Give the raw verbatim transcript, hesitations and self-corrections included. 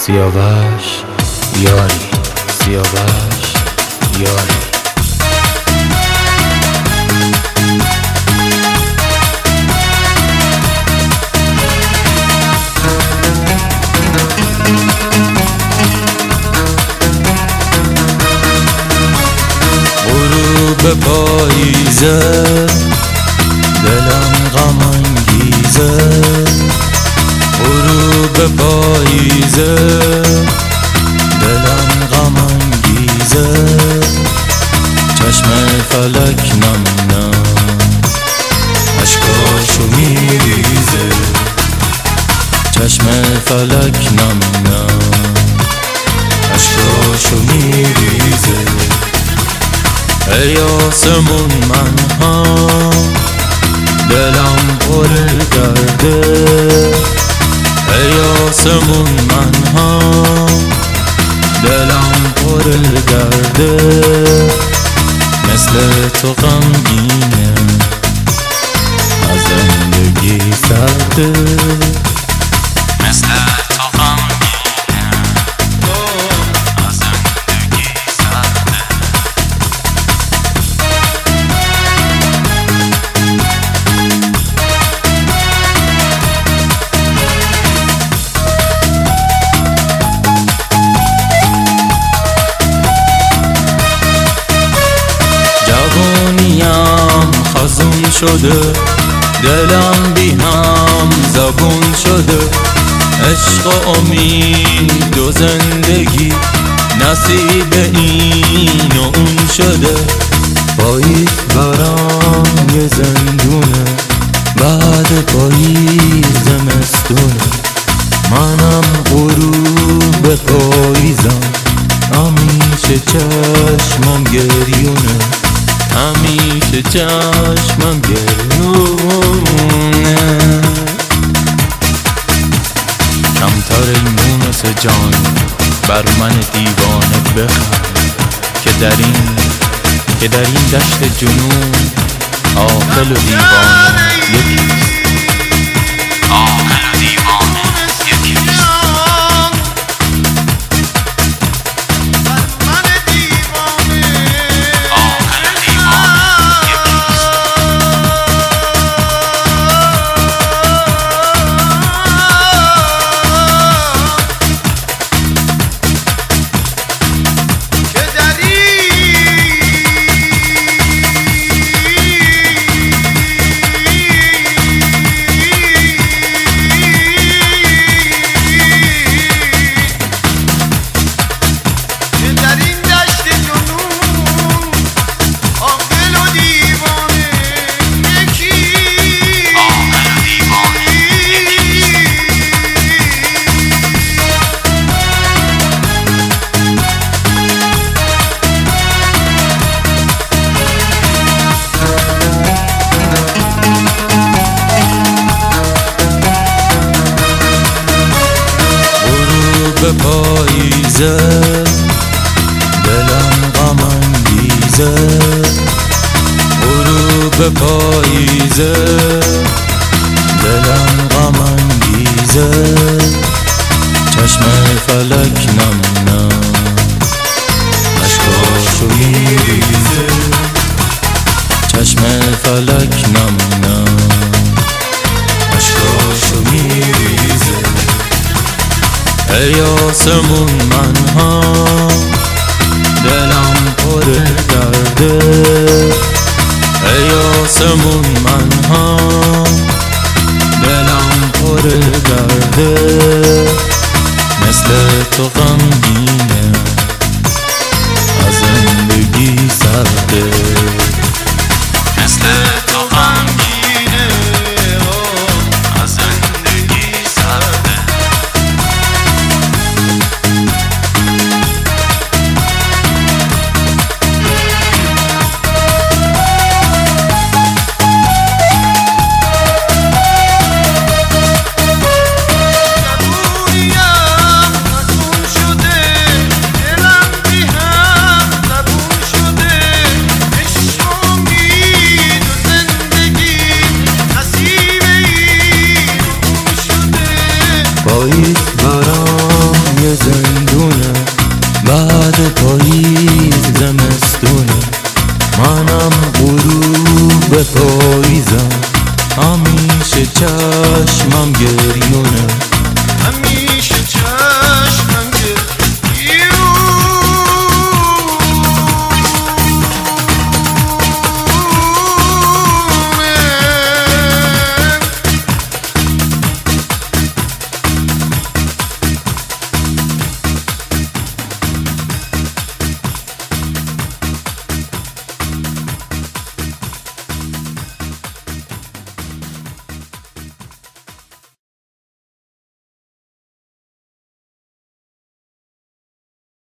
سیاوش یاری، سیاوش یاری. غروب پاییزه دلم غم انگیزه، غروب پاییزه دلم غم انگیزه، چشم فلک نم نم اشکاشو میریزه، چشم فلک نم نم اشکاشو میریزه. ای آسمون من ها دلم پر کرده، ای آسمون من ها دلم پر کرده، مثل تو غمگینه از زندگی سرده، مثل تو غمگینه از زندگی سرده. جوانیم خزون شده، دلم بی هم زبون شده، عشق و امید و زندگی نصیب این و اون شده. پاییز برام یه زندونه، بعد پاییز زمستونه، منم غروب پاییزم، همیشه چشمم گریونه، همیشه چشمم گریونه. کمتر این مونس جان بر من دیوانه بخند، که در این که در این دشت جنون عاقل و دیوانه یکیست، عاقل و دیوانه یکیست. غروب پاییزه دلم غم انگیزه، غروب پاییزه دلم غم انگیزه، چشم فلک نم نم اشکاشو میریزه، چشم فلک نم نم اشکاشو میریزه. ای آسمون من ها دلم پر کرده، ای آسمون من ها دلم پر کرده، مثل تو غمگینه از زندگی سرده، مثل تو غمگینه از زندگی سرده. پاییز برام یه چشمم گریه